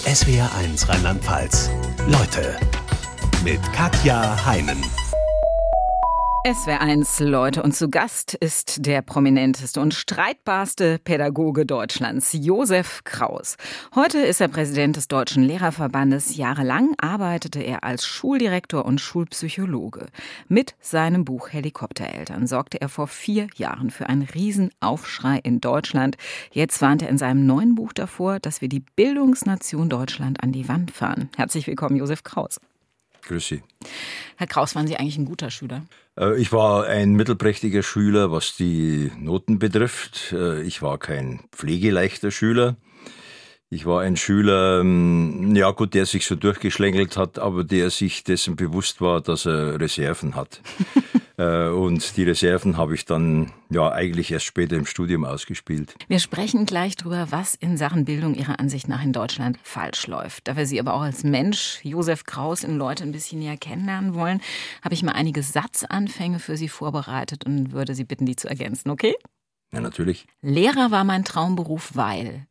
SWR1 Rheinland-Pfalz. Leute mit Katja Heinen. SWR1 Leute, und zu Gast ist der prominenteste und streitbarste Pädagoge Deutschlands, Josef Kraus. Heute ist er Präsident des Deutschen Lehrerverbandes. Jahrelang arbeitete er als Schuldirektor und Schulpsychologe. Mit seinem Buch Helikoptereltern sorgte er vor 4 Jahren für einen Riesenaufschrei in Deutschland. Jetzt warnt er in seinem neuen Buch davor, dass wir die Bildungsnation Deutschland an die Wand fahren. Herzlich willkommen, Josef Kraus. Grüß Sie. Herr Kraus, waren Sie eigentlich ein guter Schüler? Ich war ein mittelprächtiger Schüler, was die Noten betrifft. Ich war kein pflegeleichter Schüler. Ich war ein Schüler, der sich so durchgeschlängelt hat, aber der sich dessen bewusst war, dass er Reserven hat. Und die Reserven habe ich dann eigentlich erst später im Studium ausgespielt. Wir sprechen gleich drüber, was in Sachen Bildung Ihrer Ansicht nach in Deutschland falsch läuft. Da wir Sie aber auch als Mensch, Josef Kraus, in Leute ein bisschen näher kennenlernen wollen, habe ich mal einige Satzanfänge für Sie vorbereitet und würde Sie bitten, die zu ergänzen, okay? Ja, natürlich. Lehrer war mein Traumberuf, weil...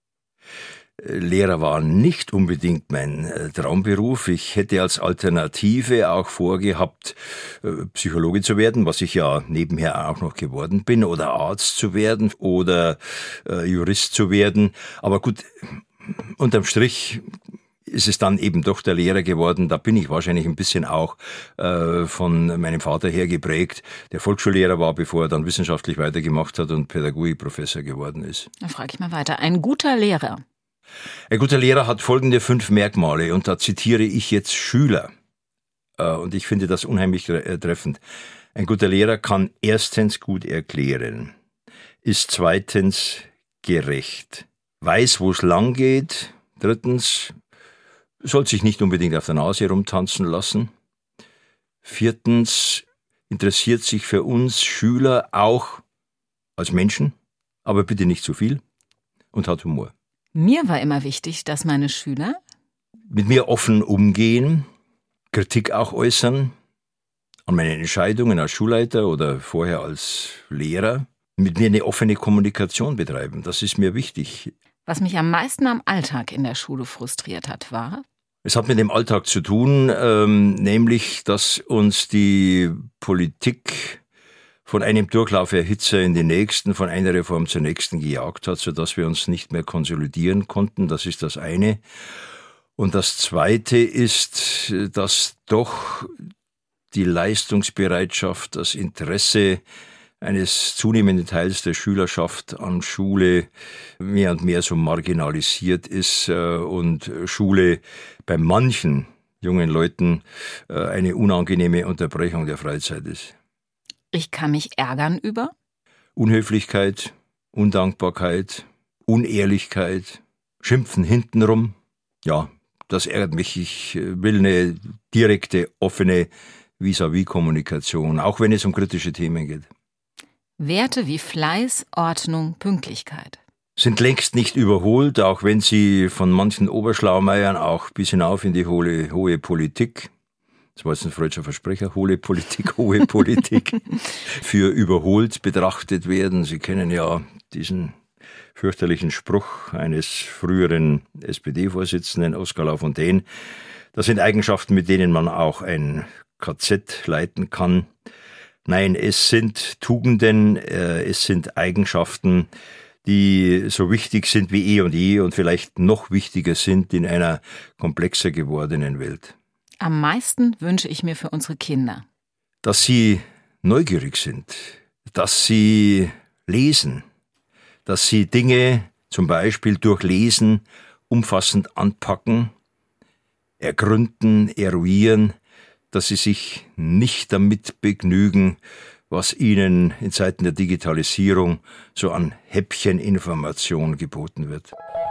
Lehrer war nicht unbedingt mein Traumberuf. Ich hätte als Alternative auch vorgehabt, Psychologe zu werden, was ich ja nebenher auch noch geworden bin, oder Arzt zu werden oder Jurist zu werden. Aber gut, unterm Strich ist es dann eben doch der Lehrer geworden. Da bin ich wahrscheinlich ein bisschen auch von meinem Vater her geprägt, der Volksschullehrer war, bevor er dann wissenschaftlich weitergemacht hat und Pädagogikprofessor geworden ist. Dann frage ich mal weiter. Ein guter Lehrer. Ein guter Lehrer hat folgende 5 Merkmale, und da zitiere ich jetzt Schüler. Und ich finde das unheimlich treffend. Ein guter Lehrer kann erstens gut erklären, ist zweitens gerecht, weiß, wo es lang geht, drittens soll sich nicht unbedingt auf der Nase rumtanzen lassen, viertens interessiert sich für uns Schüler auch als Menschen, aber bitte nicht zu viel, und hat Humor. Mir war immer wichtig, dass meine Schüler mit mir offen umgehen, Kritik auch äußern an meinen Entscheidungen als Schulleiter oder vorher als Lehrer, mit mir eine offene Kommunikation betreiben. Das ist mir wichtig. Was mich am meisten am Alltag in der Schule frustriert hat, war? Es hat mit dem Alltag zu tun, nämlich, dass uns die Politik von einem Durchlauferhitzer in den nächsten, von einer Reform zur nächsten gejagt hat, sodass wir uns nicht mehr konsolidieren konnten. Das ist das eine. Und das zweite ist, dass doch die Leistungsbereitschaft, das Interesse eines zunehmenden Teils der Schülerschaft an Schule mehr und mehr so marginalisiert ist und Schule bei manchen jungen Leuten eine unangenehme Unterbrechung der Freizeit ist. Ich kann mich ärgern über? Unhöflichkeit, Undankbarkeit, Unehrlichkeit, Schimpfen hintenrum. Ja, das ärgert mich. Ich will eine direkte, offene Vis-à-vis-Kommunikation, auch wenn es um kritische Themen geht. Werte wie Fleiß, Ordnung, Pünktlichkeit sind längst nicht überholt, auch wenn sie von manchen Oberschlaumeiern auch bis hinauf in die hohe Politik, das war jetzt ein freudscher Versprecher, hohe Politik, für überholt betrachtet werden. Sie kennen ja diesen fürchterlichen Spruch eines früheren SPD-Vorsitzenden, Oskar Lafontaine. Das sind Eigenschaften, mit denen man auch ein KZ leiten kann. Nein, es sind Tugenden, es sind Eigenschaften, die so wichtig sind wie eh und je und vielleicht noch wichtiger sind in einer komplexer gewordenen Welt. Am meisten wünsche ich mir für unsere Kinder, dass sie neugierig sind, dass sie lesen, dass sie Dinge zum Beispiel durch Lesen umfassend anpacken, ergründen, eruieren, dass sie sich nicht damit begnügen, was ihnen in Zeiten der Digitalisierung so an Häppcheninformation geboten wird.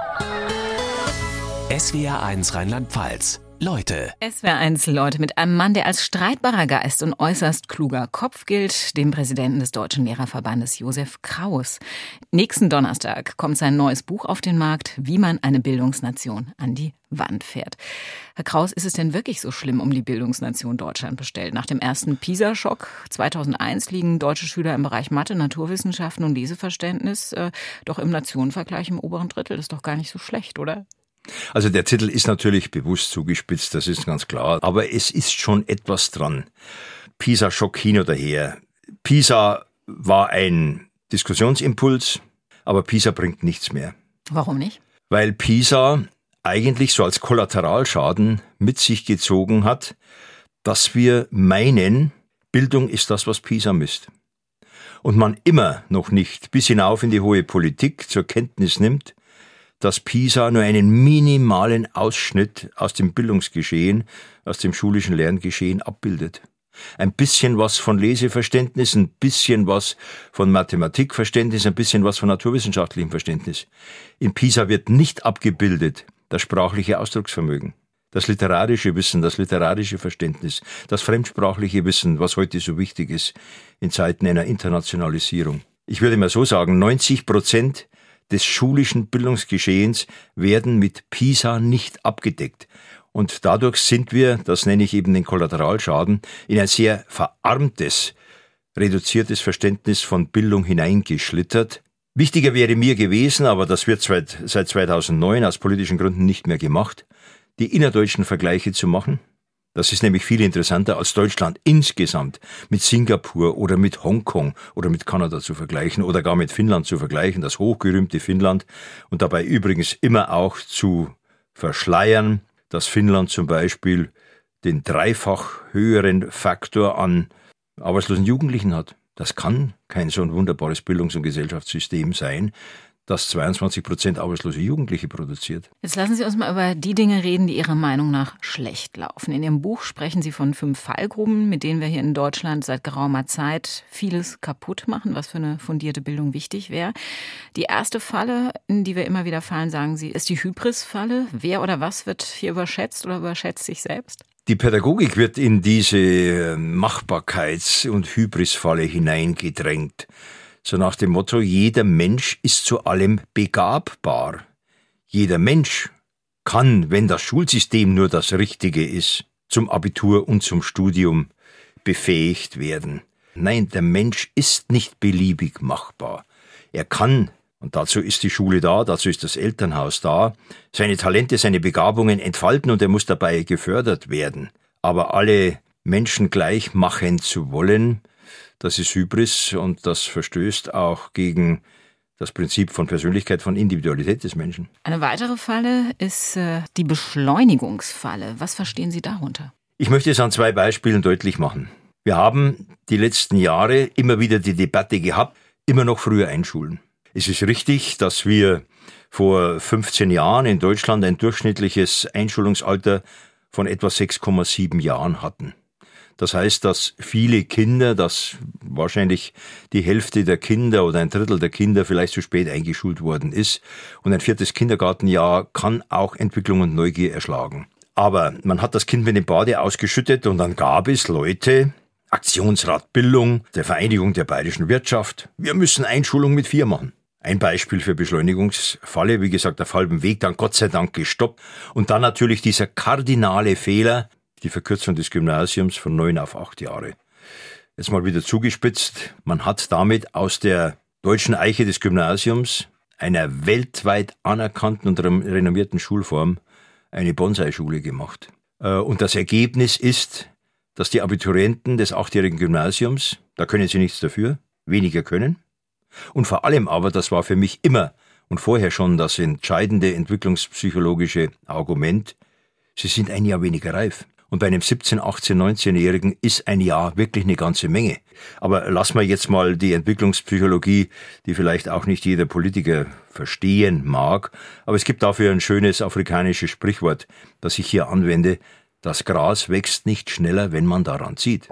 SWR1 Rheinland-Pfalz. Leute. SWR1 Leute mit einem Mann, der als streitbarer Geist und äußerst kluger Kopf gilt, dem Präsidenten des Deutschen Lehrerverbandes Josef Kraus. Nächsten Donnerstag kommt sein neues Buch auf den Markt, wie man eine Bildungsnation an die Wand fährt. Herr Kraus, ist es denn wirklich so schlimm um die Bildungsnation Deutschland bestellt? Nach dem ersten PISA-Schock 2001 liegen deutsche Schüler im Bereich Mathe, Naturwissenschaften und Leseverständnis doch im Nationenvergleich im oberen Drittel. Das ist doch gar nicht so schlecht, oder? Also der Titel ist natürlich bewusst zugespitzt, das ist ganz klar, aber es ist schon etwas dran. PISA-Schock hin oder her. PISA war ein Diskussionsimpuls, aber PISA bringt nichts mehr. Warum nicht? Weil PISA eigentlich so als Kollateralschaden mit sich gezogen hat, dass wir meinen, Bildung ist das, was PISA misst. Und man immer noch nicht bis hinauf in die hohe Politik zur Kenntnis nimmt, dass PISA nur einen minimalen Ausschnitt aus dem Bildungsgeschehen, aus dem schulischen Lerngeschehen abbildet. Ein bisschen was von Leseverständnis, ein bisschen was von Mathematikverständnis, ein bisschen was von naturwissenschaftlichem Verständnis. In PISA wird nicht abgebildet das sprachliche Ausdrucksvermögen, das literarische Wissen, das literarische Verständnis, das fremdsprachliche Wissen, was heute so wichtig ist in Zeiten einer Internationalisierung. Ich würde mal so sagen, 90% des schulischen Bildungsgeschehens werden mit PISA nicht abgedeckt. Und dadurch sind wir, das nenne ich eben den Kollateralschaden, in ein sehr verarmtes, reduziertes Verständnis von Bildung hineingeschlittert. Wichtiger wäre mir gewesen, aber das wird seit 2009 aus politischen Gründen nicht mehr gemacht, die innerdeutschen Vergleiche zu machen. Das ist nämlich viel interessanter als Deutschland insgesamt mit Singapur oder mit Hongkong oder mit Kanada zu vergleichen oder gar mit Finnland zu vergleichen, das hochgerühmte Finnland, und dabei übrigens immer auch zu verschleiern, dass Finnland zum Beispiel den dreifach höheren Faktor an arbeitslosen Jugendlichen hat. Das kann kein so ein wunderbares Bildungs- und Gesellschaftssystem sein, das 22% arbeitslose Jugendliche produziert. Jetzt lassen Sie uns mal über die Dinge reden, die Ihrer Meinung nach schlecht laufen. In Ihrem Buch sprechen Sie von 5 Fallgruben, mit denen wir hier in Deutschland seit geraumer Zeit vieles kaputt machen, was für eine fundierte Bildung wichtig wäre. Die erste Falle, in die wir immer wieder fallen, sagen Sie, ist die Hybris-Falle. Wer oder was wird hier überschätzt oder überschätzt sich selbst? Die Pädagogik wird in diese Machbarkeits- und Hybris-Falle hineingedrängt. So nach dem Motto, jeder Mensch ist zu allem begabbar. Jeder Mensch kann, wenn das Schulsystem nur das Richtige ist, zum Abitur und zum Studium befähigt werden. Nein, der Mensch ist nicht beliebig machbar. Er kann, und dazu ist die Schule da, dazu ist das Elternhaus da, seine Talente, seine Begabungen entfalten und er muss dabei gefördert werden. Aber alle Menschen gleich machen zu wollen, das ist Hybris und das verstößt auch gegen das Prinzip von Persönlichkeit, von Individualität des Menschen. Eine weitere Falle ist die Beschleunigungsfalle. Was verstehen Sie darunter? Ich möchte es an 2 Beispielen deutlich machen. Wir haben die letzten Jahre immer wieder die Debatte gehabt, immer noch früher einschulen. Es ist richtig, dass wir vor 15 Jahren in Deutschland ein durchschnittliches Einschulungsalter von etwa 6,7 Jahren hatten. Das heißt, dass viele Kinder, dass wahrscheinlich die Hälfte der Kinder oder ein Drittel der Kinder vielleicht zu spät eingeschult worden ist. Und ein 4. Kindergartenjahr kann auch Entwicklung und Neugier erschlagen. Aber man hat das Kind mit dem Bade ausgeschüttet und dann gab es Leute, Aktionsrat Bildung, der Vereinigung der bayerischen Wirtschaft, wir müssen Einschulung mit 4 machen. Ein Beispiel für Beschleunigungsfalle, wie gesagt, auf halbem Weg, dann Gott sei Dank gestoppt. Und dann natürlich dieser kardinale Fehler, die Verkürzung des Gymnasiums von 9 auf 8 Jahre. Jetzt mal wieder zugespitzt, man hat damit aus der deutschen Eiche des Gymnasiums, einer weltweit anerkannten und renommierten Schulform, eine Bonsai-Schule gemacht. Und das Ergebnis ist, dass die Abiturienten des 8-jährigen Gymnasiums, da können sie nichts dafür, weniger können. Und vor allem aber, das war für mich immer und vorher schon das entscheidende entwicklungspsychologische Argument, sie sind ein Jahr weniger reif. Und bei einem 17-, 18-, 19-Jährigen ist ein Jahr wirklich eine ganze Menge. Aber lassen wir jetzt mal die Entwicklungspsychologie, die vielleicht auch nicht jeder Politiker verstehen mag. Aber es gibt dafür ein schönes afrikanisches Sprichwort, das ich hier anwende. Das Gras wächst nicht schneller, wenn man daran zieht.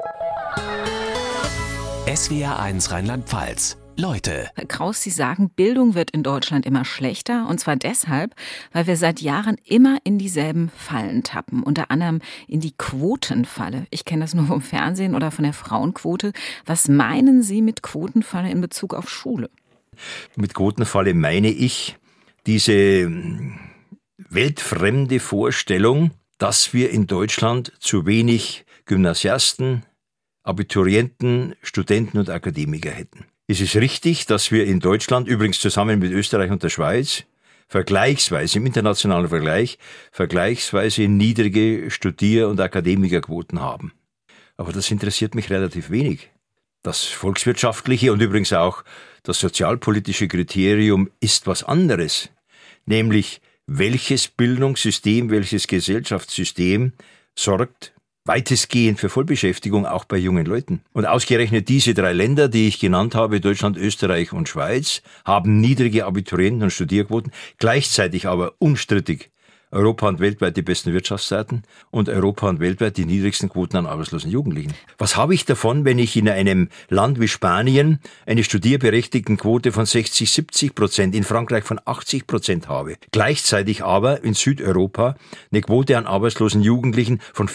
SWR1 Rheinland-Pfalz. Leute. Herr Kraus, Sie sagen, Bildung wird in Deutschland immer schlechter. Und zwar deshalb, weil wir seit Jahren immer in dieselben Fallen tappen. Unter anderem in die Quotenfalle. Ich kenne das nur vom Fernsehen oder von der Frauenquote. Was meinen Sie mit Quotenfalle in Bezug auf Schule? Mit Quotenfalle meine ich diese weltfremde Vorstellung, dass wir in Deutschland zu wenig Gymnasiasten, Abiturienten, Studenten und Akademiker hätten. Es ist richtig, dass wir in Deutschland, übrigens zusammen mit Österreich und der Schweiz, vergleichsweise, im internationalen Vergleich, vergleichsweise niedrige Studier- und Akademikerquoten haben. Aber das interessiert mich relativ wenig. Das volkswirtschaftliche und übrigens auch das sozialpolitische Kriterium ist was anderes. Nämlich, welches Bildungssystem, welches Gesellschaftssystem sorgt weitestgehend für Vollbeschäftigung auch bei jungen Leuten. Und ausgerechnet diese 3 Länder, die ich genannt habe, Deutschland, Österreich und Schweiz, haben niedrige Abiturienten- und Studierquoten, gleichzeitig aber unstrittig Europa und weltweit die besten Wirtschaftsdaten und Europa und weltweit die niedrigsten Quoten an arbeitslosen Jugendlichen. Was habe ich davon, wenn ich in einem Land wie Spanien eine Studierberechtigtenquote von 60-70%, in Frankreich von 80% habe, gleichzeitig aber in Südeuropa eine Quote an arbeitslosen Jugendlichen von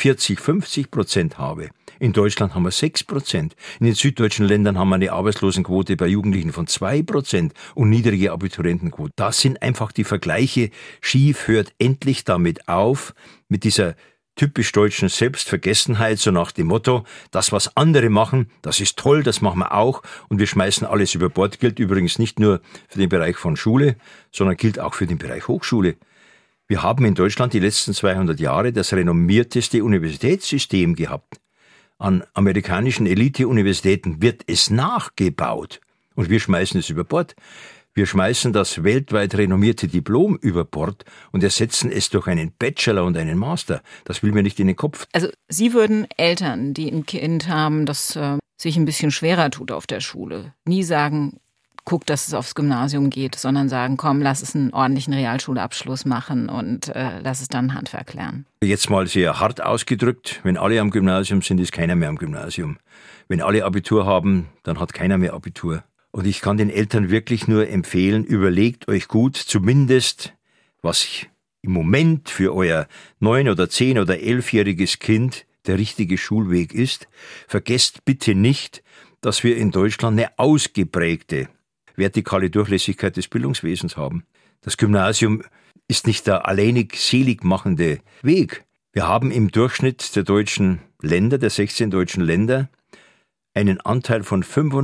40-50% habe? In Deutschland haben wir 6%. In den süddeutschen Ländern haben wir eine Arbeitslosenquote bei Jugendlichen von 2% und niedrige Abiturientenquote. Das sind einfach die Vergleiche schief. Hört endlich damit auf, mit dieser typisch deutschen Selbstvergessenheit, so nach dem Motto, das, was andere machen, das ist toll, das machen wir auch und wir schmeißen alles über Bord. Gilt übrigens nicht nur für den Bereich von Schule, sondern gilt auch für den Bereich Hochschule. Wir haben in Deutschland die letzten 200 Jahre das renommierteste Universitätssystem gehabt. An amerikanischen Elite-Universitäten wird es nachgebaut und wir schmeißen es über Bord. Wir schmeißen das weltweit renommierte Diplom über Bord und ersetzen es durch einen Bachelor und einen Master. Das will mir nicht in den Kopf. Also Sie würden Eltern, die ein Kind haben, das sich ein bisschen schwerer tut auf der Schule, nie sagen, guck, dass es aufs Gymnasium geht, sondern sagen, komm, lass es einen ordentlichen Realschulabschluss machen und lass es dann Handwerk lernen. Jetzt mal sehr hart ausgedrückt, wenn alle am Gymnasium sind, ist keiner mehr am Gymnasium. Wenn alle Abitur haben, dann hat keiner mehr Abitur. Und ich kann den Eltern wirklich nur empfehlen, überlegt euch gut, zumindest, was im Moment für euer 9- oder 10- oder 11-jähriges Kind der richtige Schulweg ist. Vergesst bitte nicht, dass wir in Deutschland eine ausgeprägte vertikale Durchlässigkeit des Bildungswesens haben. Das Gymnasium ist nicht der alleinig selig machende Weg. Wir haben im Durchschnitt der deutschen Länder, der 16 deutschen Länder, einen Anteil von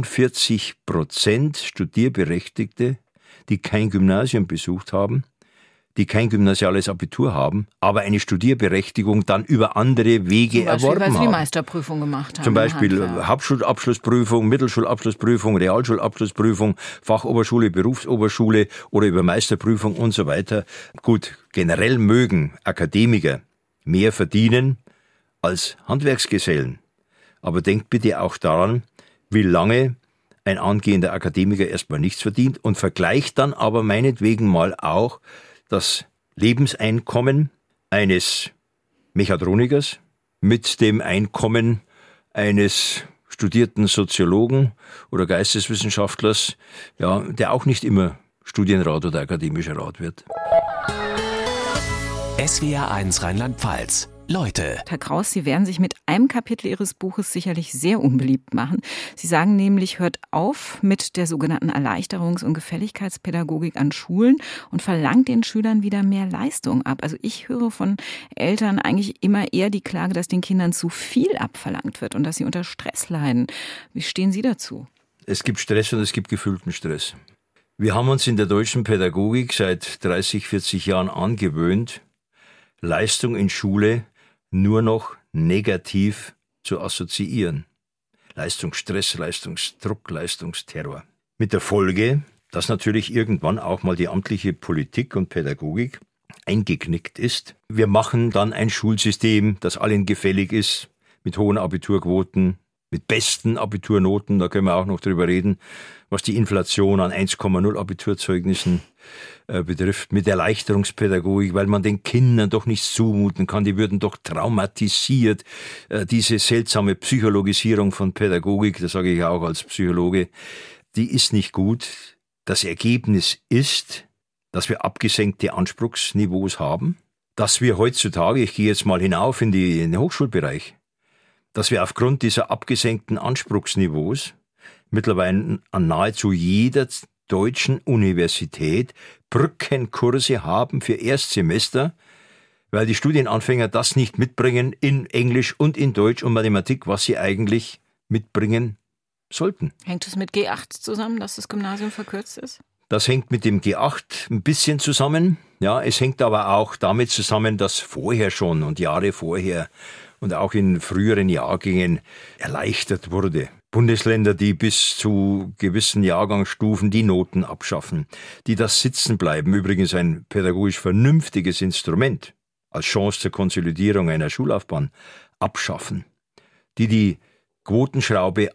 45% Studierberechtigte, die kein Gymnasium besucht haben, die kein gymnasiales Abitur haben, aber eine Studierberechtigung dann über andere Wege erworben haben. Weil sie die Meisterprüfung gemacht haben. Zum Beispiel Hauptschulabschlussprüfung, Mittelschulabschlussprüfung, Realschulabschlussprüfung, Fachoberschule, Berufsoberschule oder über Meisterprüfung und so weiter. Gut, generell mögen Akademiker mehr verdienen als Handwerksgesellen. Aber denkt bitte auch daran, wie lange ein angehender Akademiker erstmal nichts verdient und vergleicht dann aber meinetwegen mal auch das Lebenseinkommen eines Mechatronikers mit dem Einkommen eines studierten Soziologen oder Geisteswissenschaftlers, ja, der auch nicht immer Studienrat oder akademischer Rat wird. SWR1 Rheinland-Pfalz. Leute. Herr Kraus, Sie werden sich mit einem Kapitel Ihres Buches sicherlich sehr unbeliebt machen. Sie sagen nämlich, hört auf mit der sogenannten Erleichterungs- und Gefälligkeitspädagogik an Schulen und verlangt den Schülern wieder mehr Leistung ab. Also ich höre von Eltern eigentlich immer eher die Klage, dass den Kindern zu viel abverlangt wird und dass sie unter Stress leiden. Wie stehen Sie dazu? Es gibt Stress und es gibt gefühlten Stress. Wir haben uns in der deutschen Pädagogik seit 30, 40 Jahren angewöhnt, Leistung in Schule nur noch negativ zu assoziieren. Leistungsstress, Leistungsdruck, Leistungsterror. Mit der Folge, dass natürlich irgendwann auch mal die amtliche Politik und Pädagogik eingeknickt ist. Wir machen dann ein Schulsystem, das allen gefällig ist, mit hohen Abiturquoten, mit besten Abiturnoten, da können wir auch noch drüber reden, was die Inflation an 1,0 Abiturzeugnissen betrifft, mit Erleichterungspädagogik, weil man den Kindern doch nichts zumuten kann, die würden doch traumatisiert. Diese seltsame Psychologisierung von Pädagogik, das sage ich auch als Psychologe, die ist nicht gut. Das Ergebnis ist, dass wir abgesenkte Anspruchsniveaus haben, dass wir heutzutage, ich gehe jetzt mal hinauf in den Hochschulbereich, dass wir aufgrund dieser abgesenkten Anspruchsniveaus mittlerweile an nahezu jeder deutschen Universität Brückenkurse haben für Erstsemester, weil die Studienanfänger das nicht mitbringen in Englisch und in Deutsch und Mathematik, was sie eigentlich mitbringen sollten. Hängt es mit G8 zusammen, dass das Gymnasium verkürzt ist? Das hängt mit dem G8 ein bisschen zusammen. Ja, es hängt aber auch damit zusammen, dass vorher schon und Jahre vorher und auch in früheren Jahrgängen erleichtert wurde. Bundesländer, die bis zu gewissen Jahrgangsstufen die Noten abschaffen, die das Sitzenbleiben, übrigens ein pädagogisch vernünftiges Instrument, als Chance zur Konsolidierung einer Schullaufbahn, abschaffen, die Quotenschraube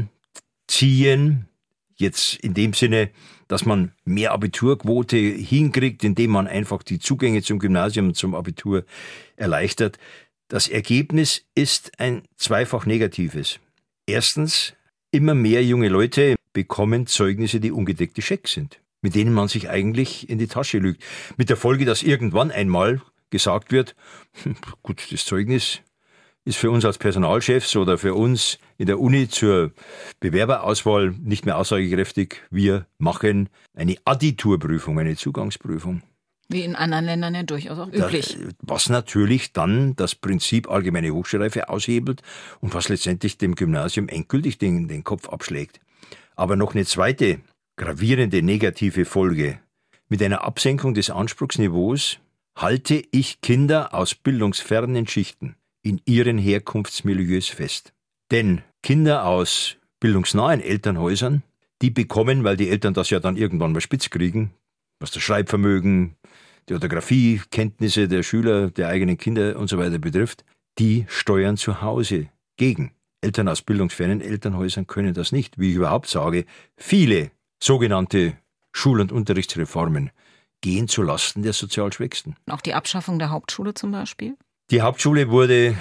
anziehen, jetzt in dem Sinne, dass man mehr Abiturquote hinkriegt, indem man einfach die Zugänge zum Gymnasium und zum Abitur erleichtert. Das Ergebnis ist ein zweifach negatives. Erstens, immer mehr junge Leute bekommen Zeugnisse, die ungedeckte Schecks sind, mit denen man sich eigentlich in die Tasche lügt. Mit der Folge, dass irgendwann einmal gesagt wird, gut, das Zeugnis ist für uns als Personalchefs oder für uns in der Uni zur Bewerberauswahl nicht mehr aussagekräftig. Wir machen eine Additurprüfung, eine Zugangsprüfung. Wie in anderen Ländern ja durchaus auch üblich. Was natürlich dann das Prinzip allgemeine Hochschulreife aushebelt und was letztendlich dem Gymnasium endgültig den Kopf abschlägt. Aber noch eine zweite gravierende negative Folge. Mit einer Absenkung des Anspruchsniveaus halte ich Kinder aus bildungsfernen Schichten in ihren Herkunftsmilieus fest. Denn Kinder aus bildungsnahen Elternhäusern, die bekommen, weil die Eltern das ja dann irgendwann mal spitz kriegen, was das Schreibvermögen, die Orthographiekenntnisse der Schüler, der eigenen Kinder und so weiter betrifft, die steuern zu Hause gegen. Eltern aus bildungsfernen Elternhäusern können das nicht. Wie ich überhaupt sage, viele sogenannte Schul- und Unterrichtsreformen gehen zu Lasten der sozial Schwächsten. Auch die Abschaffung der Hauptschule zum Beispiel? Die Hauptschule wurde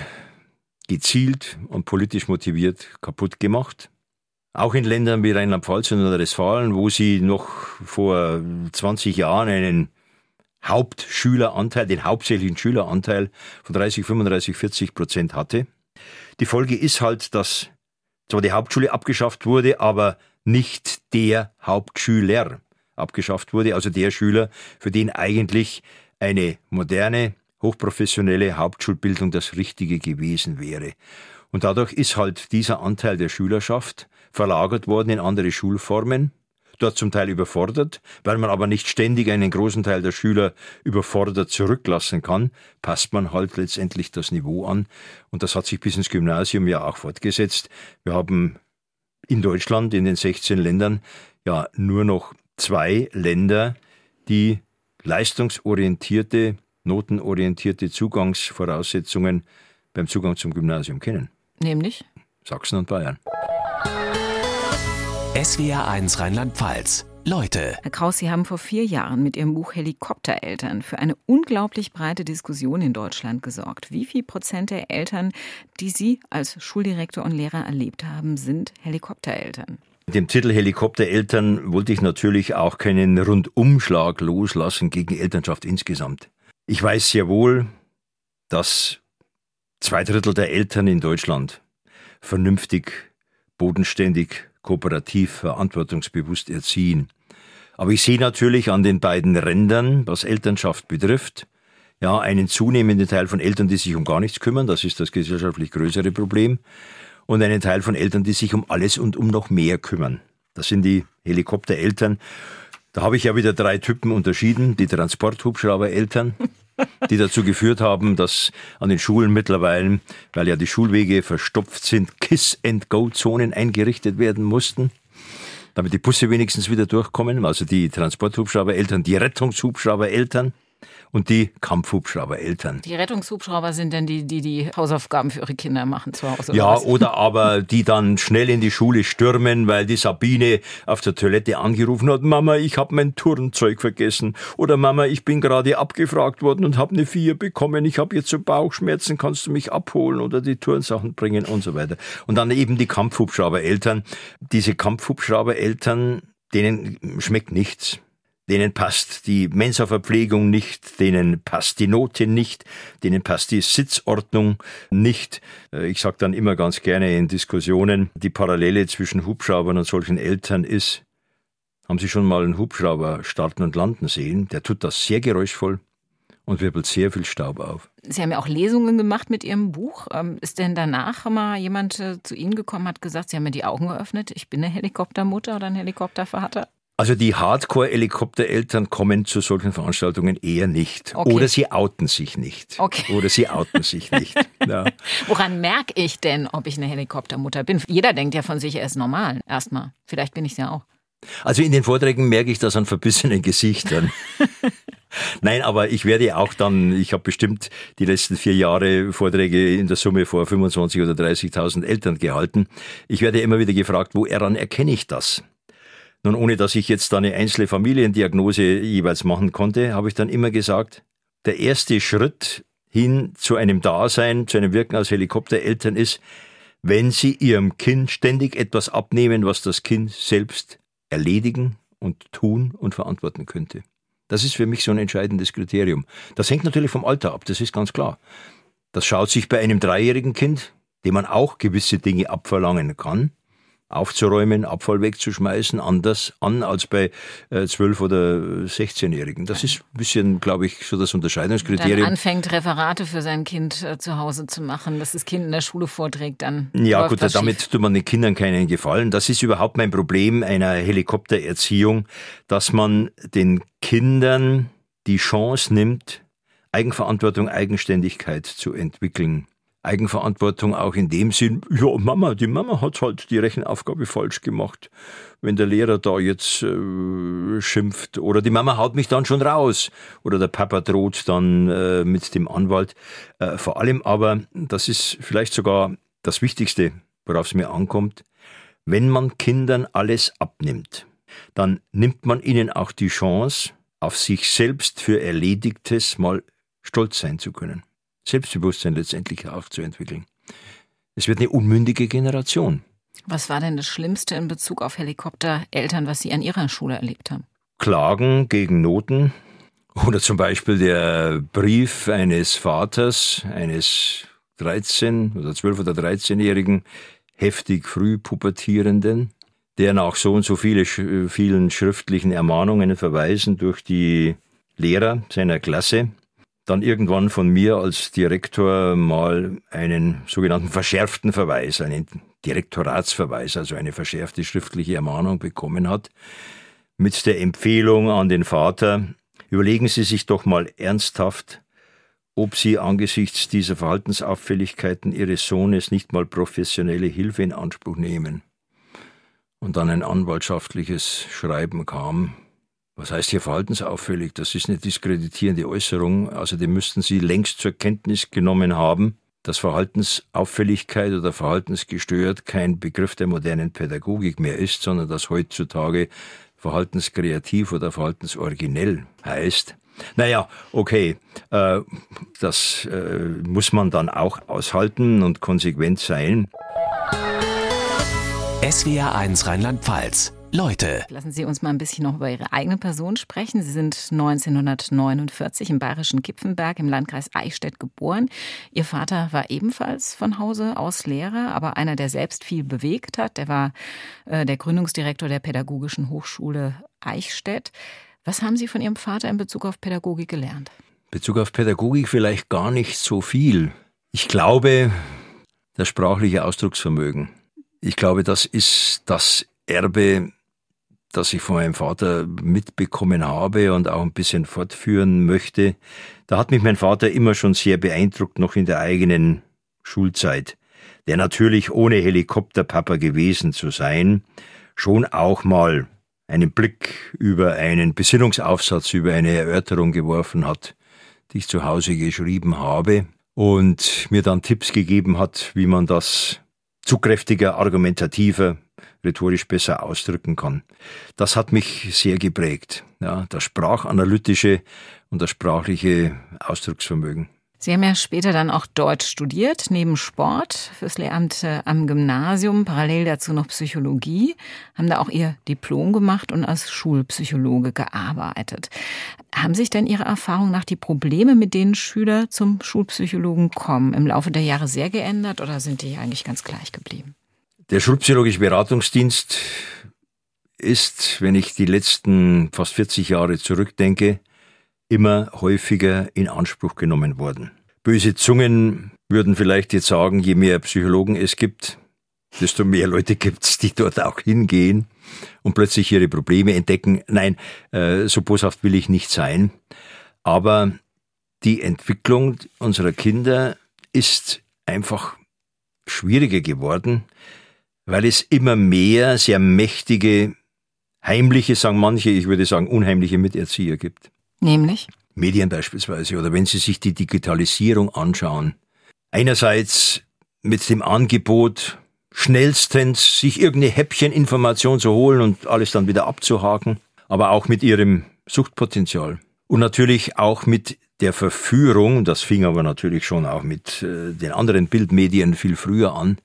gezielt und politisch motiviert kaputt gemacht. Auch in Ländern wie Rheinland-Pfalz und Nordrhein-Westfalen, wo sie noch vor 20 Jahren einen Hauptschüleranteil, den hauptsächlichen Schüleranteil von 30, 35, 40% hatte. Die Folge ist halt, dass zwar die Hauptschule abgeschafft wurde, aber nicht der Hauptschüler abgeschafft wurde, also der Schüler, für den eigentlich eine moderne, hochprofessionelle Hauptschulbildung das Richtige gewesen wäre. Und dadurch ist halt dieser Anteil der Schülerschaft verlagert worden in andere Schulformen, dort zum Teil überfordert, weil man aber nicht ständig einen großen Teil der Schüler überfordert zurücklassen kann, passt man halt letztendlich das Niveau an. Und das hat sich bis ins Gymnasium ja auch fortgesetzt. Wir haben in Deutschland, in den 16 Ländern, ja nur noch 2 Länder, die leistungsorientierte, notenorientierte Zugangsvoraussetzungen beim Zugang zum Gymnasium kennen. Nämlich? Sachsen und Bayern. SWR1 Rheinland-Pfalz. Leute. Herr Kraus, Sie haben vor 4 Jahren mit Ihrem Buch Helikoptereltern für eine unglaublich breite Diskussion in Deutschland gesorgt. Wie viel Prozent der Eltern, die Sie als Schuldirektor und Lehrer erlebt haben, sind Helikoptereltern? Mit dem Titel Helikoptereltern wollte ich natürlich auch keinen Rundumschlag loslassen gegen Elternschaft insgesamt. Ich weiß sehr wohl, dass 2/3 der Eltern in Deutschland vernünftig, bodenständig, kooperativ, verantwortungsbewusst erziehen. Aber ich sehe natürlich an den beiden Rändern, was Elternschaft betrifft, ja, einen zunehmenden Teil von Eltern, die sich um gar nichts kümmern, das ist das gesellschaftlich größere Problem, und einen Teil von Eltern, die sich um alles und um noch mehr kümmern. Das sind die Helikoptereltern. Da habe ich ja wieder 3 Typen unterschieden, die Transporthubschraubereltern, die dazu geführt haben, dass an den Schulen mittlerweile, weil ja die Schulwege verstopft sind, Kiss-and-Go-Zonen eingerichtet werden mussten, damit die Busse wenigstens wieder durchkommen, also die Transporthubschraubereltern, die Rettungshubschraubereltern und die Kampfhubschraubereltern. Die Rettungshubschrauber sind dann die Hausaufgaben für ihre Kinder machen zu Hause? Ja, oder aber die dann schnell in die Schule stürmen, weil die Sabine auf der Toilette angerufen hat, Mama, ich habe mein Turnzeug vergessen. Oder Mama, ich bin gerade abgefragt worden und habe eine 4 bekommen. Ich habe jetzt so Bauchschmerzen, kannst du mich abholen oder die Turnsachen bringen und so weiter. Und dann eben die Kampfhubschraubereltern. Diese Kampfhubschraubereltern, denen schmeckt nichts. Denen passt die Mensaverpflegung nicht, denen passt die Note nicht, denen passt die Sitzordnung nicht. Ich sage dann immer ganz gerne in Diskussionen, die Parallele zwischen Hubschraubern und solchen Eltern ist, haben Sie schon mal einen Hubschrauber starten und landen sehen? Der tut das sehr geräuschvoll und wirbelt sehr viel Staub auf. Sie haben ja auch Lesungen gemacht mit Ihrem Buch. Ist denn danach mal jemand zu Ihnen gekommen, hat gesagt, Sie haben mir die Augen geöffnet, ich bin eine Helikoptermutter oder ein Helikoptervater? Also die Hardcore-Helikoptereltern kommen zu solchen Veranstaltungen eher nicht. Okay. Oder sie outen sich nicht. Okay. Oder sie outen sich nicht. Ja. Woran merke ich denn, ob ich eine Helikoptermutter bin? Jeder denkt ja von sich, er ist normal. Erstmal. Vielleicht bin ich es ja auch. Also in den Vorträgen merke ich das an verbissenen Gesichtern. Nein, aber ich werde auch dann, ich habe bestimmt die letzten 4 Jahre Vorträge in der Summe vor 25.000 oder 30.000 Eltern gehalten. Ich werde immer wieder gefragt, woran erkenne ich das? Nun, ohne dass ich jetzt da eine einzelne Familiendiagnose jeweils machen konnte, habe ich dann immer gesagt, der erste Schritt hin zu einem Dasein, zu einem Wirken als Helikoptereltern ist, wenn Sie Ihrem Kind ständig etwas abnehmen, was das Kind selbst erledigen und tun und verantworten könnte. Das ist für mich so ein entscheidendes Kriterium. Das hängt natürlich vom Alter ab, das ist ganz klar. Das schaut sich bei einem 3-jährigen Kind, dem man auch gewisse Dinge abverlangen kann, aufzuräumen, Abfall wegzuschmeißen, anders an als bei 12- oder 16-Jährigen. Das ist ein bisschen, glaube ich, so das Unterscheidungskriterium. Dann anfängt, Referate für sein Kind zu Hause zu machen, dass das Kind in der Schule vorträgt, dann ja läuft gut, was damit schief. tut man den Kindern keinen Gefallen. Das ist überhaupt mein Problem einer Helikoptererziehung, dass man den Kindern die Chance nimmt, Eigenverantwortung, Eigenständigkeit zu entwickeln. Eigenverantwortung auch in dem Sinn, ja die Mama hat halt die Rechenaufgabe falsch gemacht, wenn der Lehrer da jetzt schimpft oder die Mama haut mich dann schon raus oder der Papa droht dann mit dem Anwalt. Vor allem aber, das ist vielleicht sogar das Wichtigste, worauf es mir ankommt, wenn man Kindern alles abnimmt, dann nimmt man ihnen auch die Chance, auf sich selbst für Erledigtes mal stolz sein zu können. Selbstbewusstsein letztendlich auch zu entwickeln. Es wird eine unmündige Generation. Was war denn das Schlimmste in Bezug auf Helikoptereltern, was Sie an Ihrer Schule erlebt haben? Klagen gegen Noten oder zum Beispiel der Brief eines Vaters, eines 13- oder 12- oder 13-jährigen, heftig früh pubertierenden, der nach so und so vielen schriftlichen Ermahnungen, Verweisen durch die Lehrer seiner Klasse dann irgendwann von mir als Direktor mal einen sogenannten verschärften Verweis, einen Direktoratsverweis, also eine verschärfte schriftliche Ermahnung bekommen hat, mit der Empfehlung an den Vater, überlegen Sie sich doch mal ernsthaft, ob Sie angesichts dieser Verhaltensauffälligkeiten Ihres Sohnes nicht mal professionelle Hilfe in Anspruch nehmen. Und dann ein anwaltschaftliches Schreiben kam. Was heißt hier verhaltensauffällig? Das ist eine diskreditierende Äußerung. Außerdem müssten Sie längst zur Kenntnis genommen haben, dass Verhaltensauffälligkeit oder verhaltensgestört kein Begriff der modernen Pädagogik mehr ist, sondern dass heutzutage verhaltenskreativ oder verhaltensoriginell heißt. Naja, okay, das muss man dann auch aushalten und konsequent sein. SWR1 Rheinland-Pfalz. Leute. Lassen Sie uns mal ein bisschen noch über Ihre eigene Person sprechen. Sie sind 1949 im bayerischen Kipfenberg im Landkreis Eichstätt geboren. Ihr Vater war ebenfalls von Hause aus Lehrer, aber einer, der selbst viel bewegt hat. Der war der Gründungsdirektor der Pädagogischen Hochschule Eichstätt. Was haben Sie von Ihrem Vater in Bezug auf Pädagogik gelernt? In Bezug auf Pädagogik vielleicht gar nicht so viel. Ich glaube, das sprachliche Ausdrucksvermögen. Ich glaube, das ist das Erbe, das ich von meinem Vater mitbekommen habe und auch ein bisschen fortführen möchte. Da hat mich mein Vater immer schon sehr beeindruckt, noch in der eigenen Schulzeit. Der natürlich ohne Helikopterpapa gewesen zu sein, schon auch mal einen Blick über einen Besinnungsaufsatz, über eine Erörterung geworfen hat, die ich zu Hause geschrieben habe und mir dann Tipps gegeben hat, wie man das zugkräftiger, argumentativer, rhetorisch besser ausdrücken kann. Das hat mich sehr geprägt, ja, das sprachanalytische und das sprachliche Ausdrucksvermögen. Sie haben ja später dann auch Deutsch studiert, neben Sport, fürs Lehramt am Gymnasium, parallel dazu noch Psychologie, haben da auch Ihr Diplom gemacht und als Schulpsychologe gearbeitet. Haben sich denn Ihrer Erfahrung nach die Probleme, mit denen Schüler zum Schulpsychologen kommen, im Laufe der Jahre sehr geändert oder sind die eigentlich ganz gleich geblieben? Der schulpsychologische Beratungsdienst ist, wenn ich die letzten fast 40 Jahre zurückdenke, immer häufiger in Anspruch genommen worden. Böse Zungen würden vielleicht jetzt sagen, je mehr Psychologen es gibt, desto mehr Leute gibt es, die dort auch hingehen und plötzlich ihre Probleme entdecken. Nein, so boshaft will ich nicht sein. Aber die Entwicklung unserer Kinder ist einfach schwieriger geworden, weil es immer mehr sehr mächtige, heimliche, sagen manche, ich würde sagen unheimliche Miterzieher gibt. Nämlich? Medien beispielsweise, oder wenn Sie sich die Digitalisierung anschauen. Einerseits mit dem Angebot, schnellstens sich irgendeine Häppcheninformation zu holen und alles dann wieder abzuhaken, aber auch mit ihrem Suchtpotenzial. Und natürlich auch mit der Verführung, das fing aber natürlich schon auch mit den anderen Bildmedien viel früher an,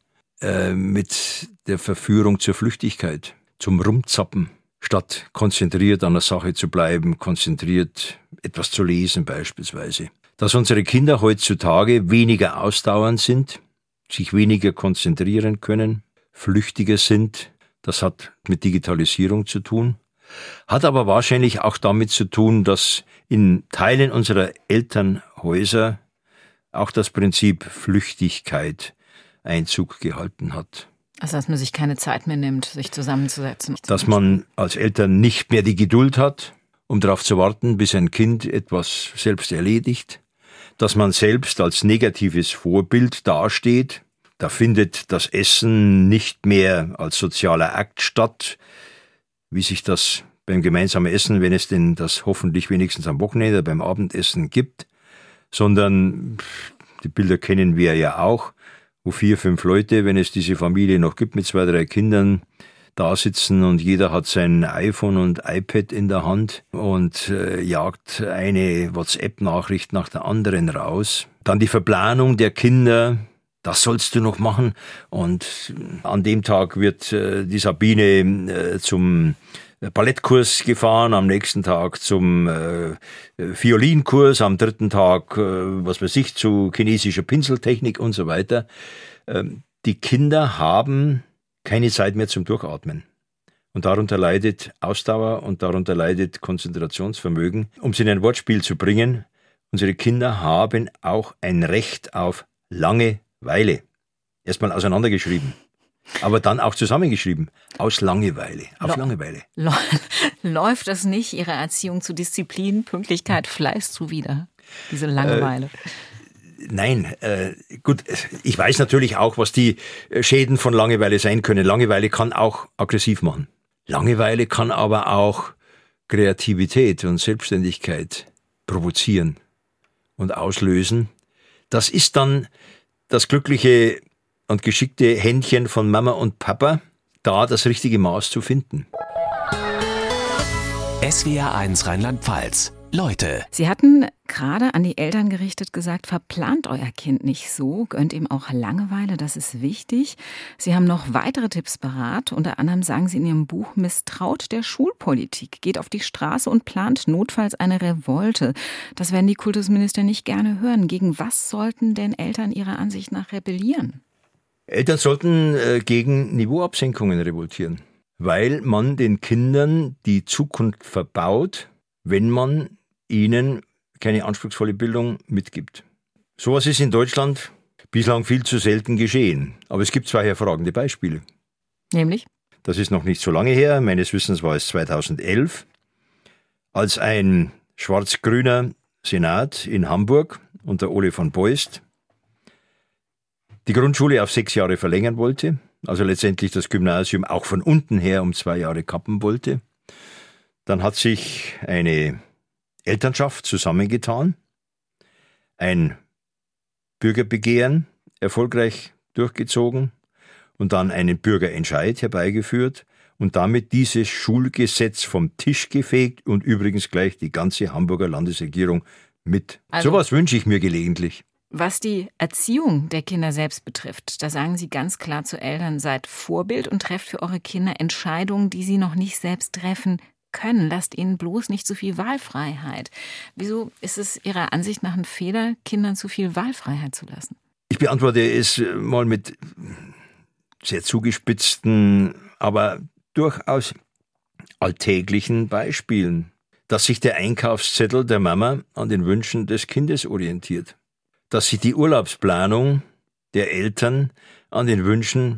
mit der Verführung zur Flüchtigkeit, zum Rumzappen, statt konzentriert an der Sache zu bleiben, konzentriert etwas zu lesen beispielsweise. Dass unsere Kinder heutzutage weniger ausdauernd sind, sich weniger konzentrieren können, flüchtiger sind, das hat mit Digitalisierung zu tun, hat aber wahrscheinlich auch damit zu tun, dass in Teilen unserer Elternhäuser auch das Prinzip Flüchtigkeit Einzug gehalten hat. Also, dass man sich keine Zeit mehr nimmt, sich zusammenzusetzen. Dass man als Eltern nicht mehr die Geduld hat, um darauf zu warten, bis ein Kind etwas selbst erledigt. Dass man selbst als negatives Vorbild dasteht. Da findet das Essen nicht mehr als sozialer Akt statt, wie sich das beim gemeinsamen Essen, wenn es denn das hoffentlich wenigstens am Wochenende beim Abendessen gibt, sondern die Bilder kennen wir ja auch, wo 4, 5 Leute, wenn es diese Familie noch gibt mit 2, 3 Kindern, da sitzen und jeder hat sein iPhone und iPad in der Hand und jagt eine WhatsApp-Nachricht nach der anderen raus. Dann die Verplanung der Kinder, das sollst du noch machen. Und an dem Tag wird die Sabine zum Ballettkurs gefahren, am nächsten Tag zum Violinkurs, am 3. Tag, zu chinesischer Pinseltechnik und so weiter. Die Kinder haben keine Zeit mehr zum Durchatmen. Und darunter leidet Ausdauer und darunter leidet Konzentrationsvermögen. Um es in ein Wortspiel zu bringen, unsere Kinder haben auch ein Recht auf Langeweile. Erstmal auseinandergeschrieben, aber dann auch zusammengeschrieben. Aus Langeweile, auf Langeweile. Läuft das nicht Ihrer Erziehung zu Disziplin, Pünktlichkeit, Fleiß zuwider, diese Langeweile? Nein, gut, ich weiß natürlich auch, was die Schäden von Langeweile sein können. Langeweile kann auch aggressiv machen. Langeweile kann aber auch Kreativität und Selbstständigkeit provozieren und auslösen. Das ist dann das glückliche und geschickte Händchen von Mama und Papa, da das richtige Maß zu finden. SWR1 Rheinland-Pfalz. Leute. Sie hatten gerade an die Eltern gerichtet gesagt, verplant euer Kind nicht so, gönnt ihm auch Langeweile, das ist wichtig. Sie haben noch weitere Tipps parat. Unter anderem sagen Sie in Ihrem Buch, misstraut der Schulpolitik, geht auf die Straße und plant notfalls eine Revolte. Das werden die Kultusminister nicht gerne hören. Gegen was sollten denn Eltern Ihrer Ansicht nach rebellieren? Eltern sollten gegen Niveauabsenkungen revoltieren, weil man den Kindern die Zukunft verbaut, wenn man ihnen keine anspruchsvolle Bildung mitgibt. Sowas ist in Deutschland bislang viel zu selten geschehen. Aber es gibt 2 hervorragende Beispiele. Nämlich? Das ist noch nicht so lange her, meines Wissens war es 2011, als ein schwarz-grüner Senat in Hamburg unter Ole von Beust die Grundschule auf 6 Jahre verlängern wollte, also letztendlich das Gymnasium auch von unten her um 2 Jahre kappen wollte. Dann hat sich eine Elternschaft zusammengetan, ein Bürgerbegehren erfolgreich durchgezogen und dann einen Bürgerentscheid herbeigeführt und damit dieses Schulgesetz vom Tisch gefegt und übrigens gleich die ganze Hamburger Landesregierung mit. Also, sowas wünsche ich mir gelegentlich. Was die Erziehung der Kinder selbst betrifft, da sagen Sie ganz klar zu Eltern, seid Vorbild und trefft für eure Kinder Entscheidungen, die sie noch nicht selbst treffen können. Lasst ihnen bloß nicht zu viel Wahlfreiheit. Wieso ist es Ihrer Ansicht nach ein Fehler, Kindern zu viel Wahlfreiheit zu lassen? Ich beantworte es mal mit sehr zugespitzten, aber durchaus alltäglichen Beispielen, dass sich der Einkaufszettel der Mama an den Wünschen des Kindes orientiert, dass sich die Urlaubsplanung der Eltern an den Wünschen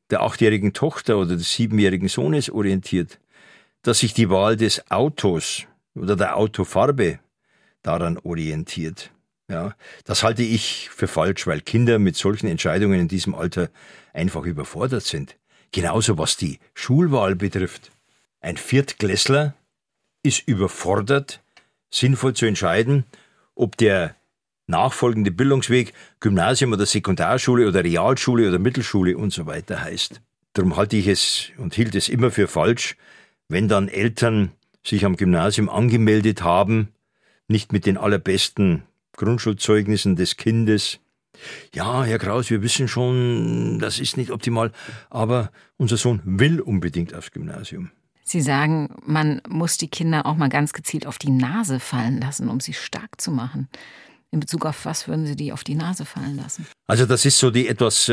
der 8-jährigen Tochter oder des 7-jährigen Sohnes orientiert, dass sich die Wahl des Autos oder der Autofarbe daran orientiert. Ja, das halte ich für falsch, weil Kinder mit solchen Entscheidungen in diesem Alter einfach überfordert sind. Genauso was die Schulwahl betrifft. Ein Viertklässler ist überfordert, sinnvoll zu entscheiden, ob der nachfolgende Bildungsweg Gymnasium oder Sekundarschule oder Realschule oder Mittelschule und so weiter heißt. Darum halte ich es und hielt es immer für falsch, wenn dann Eltern sich am Gymnasium angemeldet haben, nicht mit den allerbesten Grundschulzeugnissen des Kindes. Ja, Herr Kraus, wir wissen schon, das ist nicht optimal, aber unser Sohn will unbedingt aufs Gymnasium. Sie sagen, man muss die Kinder auch mal ganz gezielt auf die Nase fallen lassen, um sie stark zu machen. In Bezug auf was würden Sie die auf die Nase fallen lassen? Also das ist so die etwas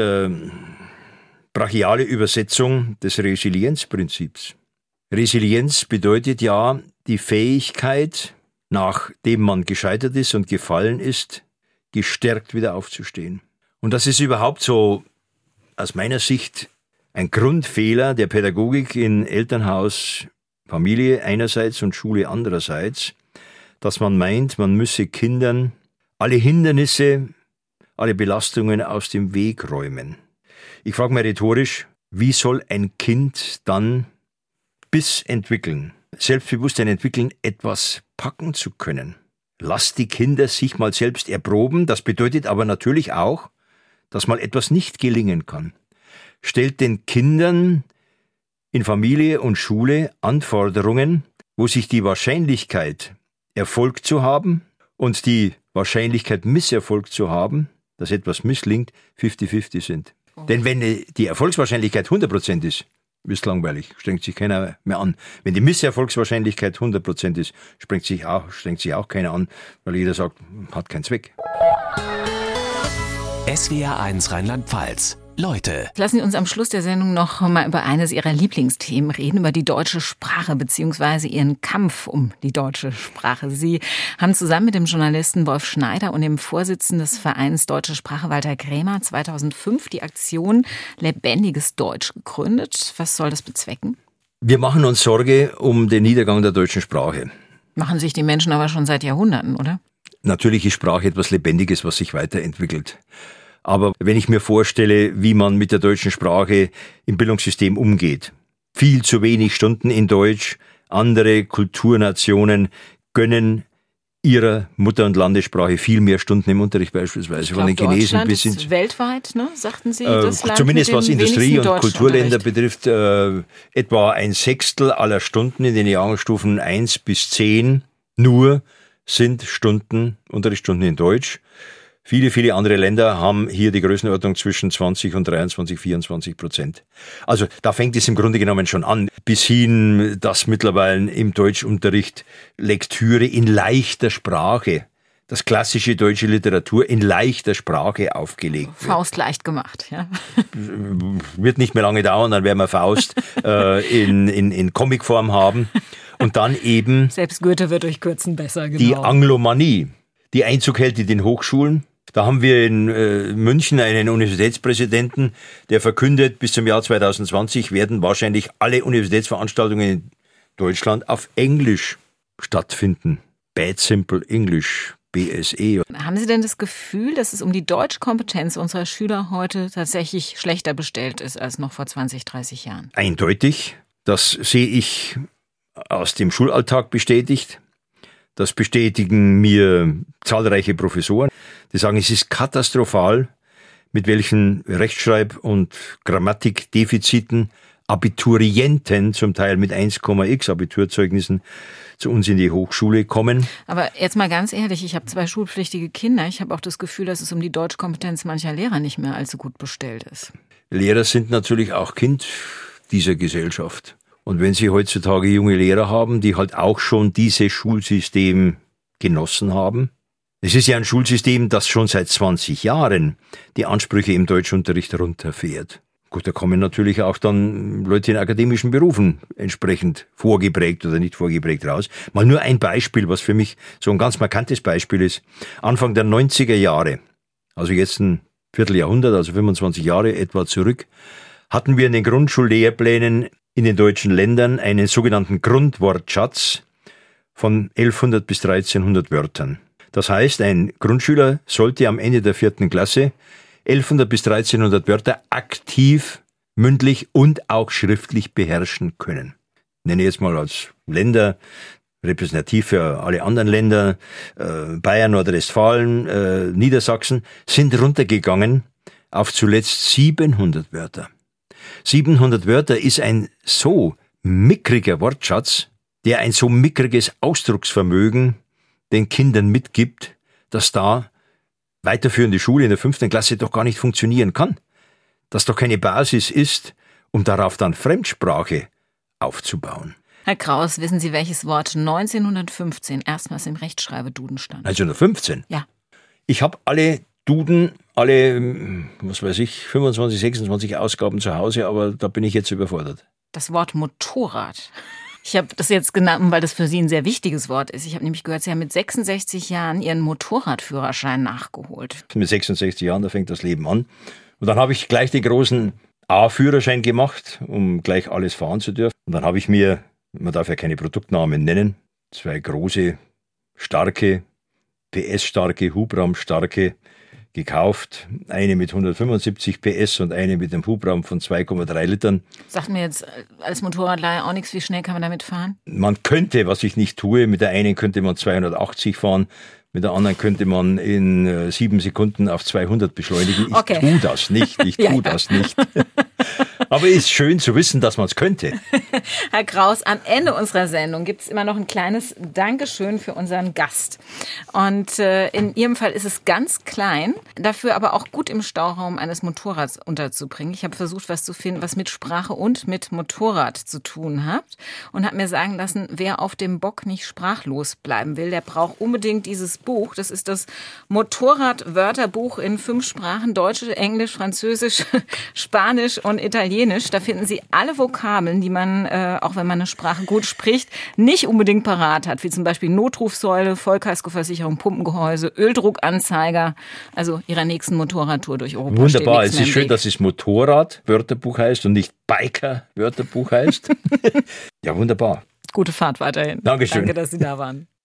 brachiale Übersetzung des Resilienzprinzips. Resilienz bedeutet ja die Fähigkeit, nachdem man gescheitert ist und gefallen ist, gestärkt wieder aufzustehen. Und das ist überhaupt so aus meiner Sicht ein Grundfehler der Pädagogik in Elternhaus, Familie einerseits und Schule andererseits, dass man meint, man müsse Kindern alle Hindernisse, alle Belastungen aus dem Weg räumen. Ich frage mal rhetorisch, wie soll ein Kind dann entwickeln, Selbstbewusstsein entwickeln, etwas packen zu können? Lass die Kinder sich mal selbst erproben. Das bedeutet aber natürlich auch, dass mal etwas nicht gelingen kann. Stellt den Kindern in Familie und Schule Anforderungen, wo sich die Wahrscheinlichkeit, Erfolg zu haben und die Wahrscheinlichkeit, Misserfolg zu haben, dass etwas misslingt, 50-50 sind. Denn wenn die Erfolgswahrscheinlichkeit 100% ist, ist langweilig, strengt sich keiner mehr an. Wenn die Misserfolgswahrscheinlichkeit 100% ist, strengt sich auch keiner an, weil jeder sagt, hat keinen Zweck. SWR1 Rheinland-Pfalz. Leute. Lassen Sie uns am Schluss der Sendung noch mal über eines Ihrer Lieblingsthemen reden, über die deutsche Sprache bzw. Ihren Kampf um die deutsche Sprache. Sie haben zusammen mit dem Journalisten Wolf Schneider und dem Vorsitzenden des Vereins Deutsche Sprache Walter Krämer 2005 die Aktion Lebendiges Deutsch gegründet. Was soll das bezwecken? Wir machen uns Sorge um den Niedergang der deutschen Sprache. Machen sich die Menschen aber schon seit Jahrhunderten, oder? Natürlich ist Sprache etwas Lebendiges, was sich weiterentwickelt. Aber wenn ich mir vorstelle, wie man mit der deutschen Sprache im Bildungssystem umgeht, viel zu wenig Stunden in Deutsch, andere Kulturnationen gönnen ihrer Mutter- und Landessprache viel mehr Stunden im Unterricht beispielsweise. Von den Chinesen bis hin weltweit, ne, sagten Sie, das Land zumindest was Industrie- und Kulturländer Unterricht betrifft, etwa 1/6 aller Stunden in den Jahrgangsstufen 1 bis 10 nur sind Unterrichtsstunden in Deutsch. Viele andere Länder haben hier die Größenordnung zwischen 20 und 23, 24%. Also da fängt es im Grunde genommen schon an, bis hin, dass mittlerweile im Deutschunterricht Lektüre in leichter Sprache, das klassische deutsche Literatur in leichter Sprache aufgelegt wird. Faust leicht gemacht, ja. Wird nicht mehr lange dauern, dann werden wir Faust in Comicform haben. Und dann eben selbst Goethe wird durch Kürzen besser, genau. Die Anglomanie, die Einzug hält in den Hochschulen. Da haben wir in München einen Universitätspräsidenten, der verkündet, bis zum Jahr 2020 werden wahrscheinlich alle Universitätsveranstaltungen in Deutschland auf Englisch stattfinden. Bad Simple English, BSE. Haben Sie denn das Gefühl, dass es um die Deutschkompetenz unserer Schüler heute tatsächlich schlechter bestellt ist als noch vor 20, 30 Jahren? Eindeutig. Das sehe ich aus dem Schulalltag bestätigt. Das bestätigen mir zahlreiche Professoren, die sagen, es ist katastrophal, mit welchen Rechtschreib- und Grammatikdefiziten Abiturienten, zum Teil mit 1,x Abiturzeugnissen, zu uns in die Hochschule kommen. Aber jetzt mal ganz ehrlich, ich habe 2 schulpflichtige Kinder. Ich habe auch das Gefühl, dass es um die Deutschkompetenz mancher Lehrer nicht mehr allzu gut bestellt ist. Lehrer sind natürlich auch Kind dieser Gesellschaft. Und wenn Sie heutzutage junge Lehrer haben, die halt auch schon dieses Schulsystem genossen haben, es ist ja ein Schulsystem, das schon seit 20 Jahren die Ansprüche im Deutschunterricht runterfährt. Gut, da kommen natürlich auch dann Leute in akademischen Berufen entsprechend vorgeprägt oder nicht vorgeprägt raus. Mal nur ein Beispiel, was für mich so ein ganz markantes Beispiel ist. Anfang der 90er Jahre, also jetzt ein Vierteljahrhundert, also 25 Jahre etwa zurück, hatten wir in den Grundschullehrplänen in den deutschen Ländern einen sogenannten Grundwortschatz von 1100 bis 1300 Wörtern. Das heißt, ein Grundschüler sollte am Ende der 4. Klasse 1100 bis 1300 Wörter aktiv, mündlich und auch schriftlich beherrschen können. Ich nenne jetzt mal als Länder, repräsentativ für alle anderen Länder, Bayern, Nordrhein-Westfalen, Niedersachsen, sind runtergegangen auf zuletzt 700 Wörter. 700 Wörter ist ein so mickriger Wortschatz, der ein so mickriges Ausdrucksvermögen den Kindern mitgibt, dass da weiterführende Schule in der 5. Klasse doch gar nicht funktionieren kann. Dass doch keine Basis ist, um darauf dann Fremdsprache aufzubauen. Herr Kraus, wissen Sie, welches Wort 1915 erstmals im Rechtschreibeduden stand? 1915? Ja. Ich habe alle Duden, 25, 26 Ausgaben zu Hause, aber da bin ich jetzt überfordert. Das Wort Motorrad. Ich habe das jetzt genannt, weil das für Sie ein sehr wichtiges Wort ist. Ich habe nämlich gehört, Sie haben mit 66 Jahren Ihren Motorradführerschein nachgeholt. Mit 66 Jahren, da fängt das Leben an. Und dann habe ich gleich den großen A-Führerschein gemacht, um gleich alles fahren zu dürfen. Und dann habe ich mir, man darf ja keine Produktnamen nennen, 2 große, starke, PS-starke, Hubraumstarke gekauft. Eine mit 175 PS und eine mit einem Hubraum von 2,3 Litern. Sagt mir jetzt als Motorradleiher auch nichts, wie schnell kann man damit fahren? Man könnte, was ich nicht tue, mit der einen könnte man 280 fahren, mit der anderen könnte man in 7 Sekunden auf 200 beschleunigen. Ich tue das nicht, das nicht. Aber es ist schön zu wissen, dass man es könnte. Herr Kraus, am Ende unserer Sendung gibt es immer noch ein kleines Dankeschön für unseren Gast. Und in Ihrem Fall ist es ganz klein, dafür aber auch gut im Stauraum eines Motorrads unterzubringen. Ich habe versucht, was zu finden, was mit Sprache und mit Motorrad zu tun hat. Und habe mir sagen lassen, wer auf dem Bock nicht sprachlos bleiben will, der braucht unbedingt dieses Buch. Das ist das Motorrad-Wörterbuch in 5 Sprachen: Deutsch, Englisch, Französisch, Spanisch und Italienisch. Da finden Sie alle Vokabeln, die man, auch wenn man eine Sprache gut spricht, nicht unbedingt parat hat. Wie zum Beispiel Notrufsäule, Vollkaskoversicherung, Pumpengehäuse, Öldruckanzeiger. Also Ihrer nächsten Motorradtour durch Europa. Wunderbar. Es ist schön, dass es Motorrad-Wörterbuch heißt und nicht Biker-Wörterbuch heißt. Ja, wunderbar. Gute Fahrt weiterhin. Dankeschön. Danke, dass Sie da waren.